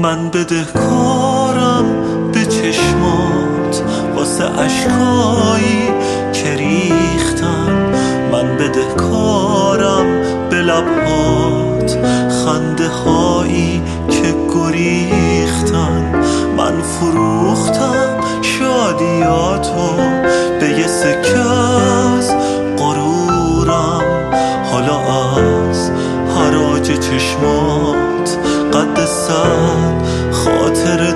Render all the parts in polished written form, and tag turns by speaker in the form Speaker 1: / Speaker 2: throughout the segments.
Speaker 1: من بدهکارم به چشمات واسه اشکایی که ریختن، من بدهکارم به لبهات خنده هایی که گریختن، من فروختم شادیاتو به یه سکه از غرورم، حالا از حراج چشمات قد صد خاطر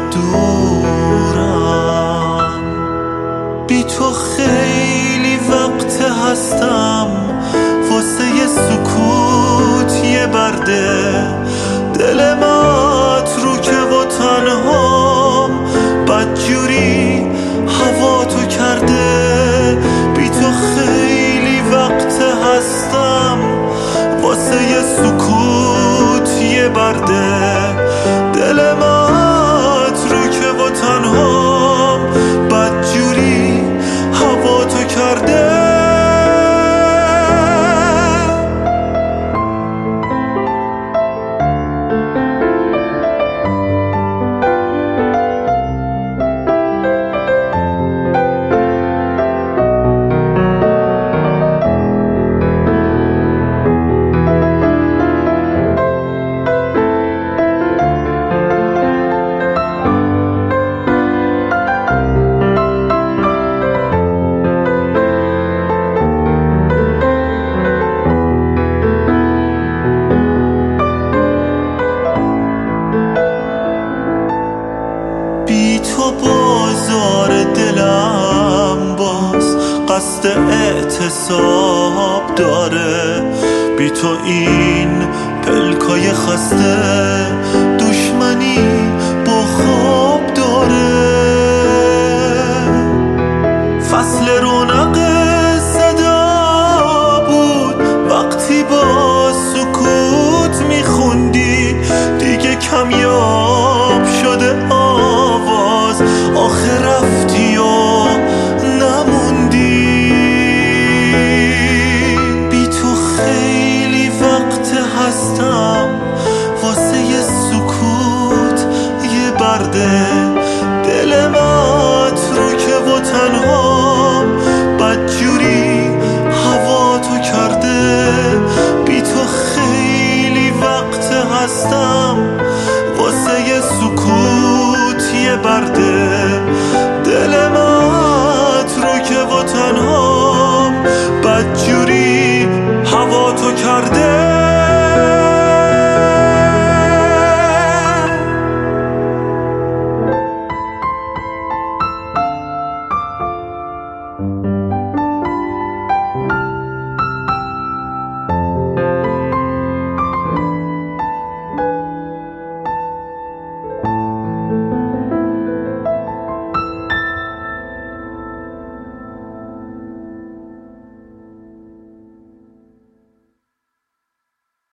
Speaker 1: دورم. بی تو خیلی وقت هستم واسه یه سکوت، یه برده دل متروکه و تنهام بدجوری هوا تو کرده. بی تو خیلی وقت هستم واسه یه سکوت، یه برده دل متروکه و تنهام بدجوری هوا تو کرده. بی تو بازار دلم باز قصد اعتصاب داره، بی تو این پلکای خسته دشمنی با خواب داره. فصل رونق صدا بود وقتی با سکوت میخوندی، دیگه کمیاب شده آواز، آخه رفتی و نموندی. بی تو خیلی وقت هستم واسه یه سکوت، یه برده دل متروکه و تنهام بدجوری هوا تو کرده. بی تو خیلی وقت هستم واسه یه سکوت، یه برده دل متروکه و تنهام بدجوری هوا تو کرده.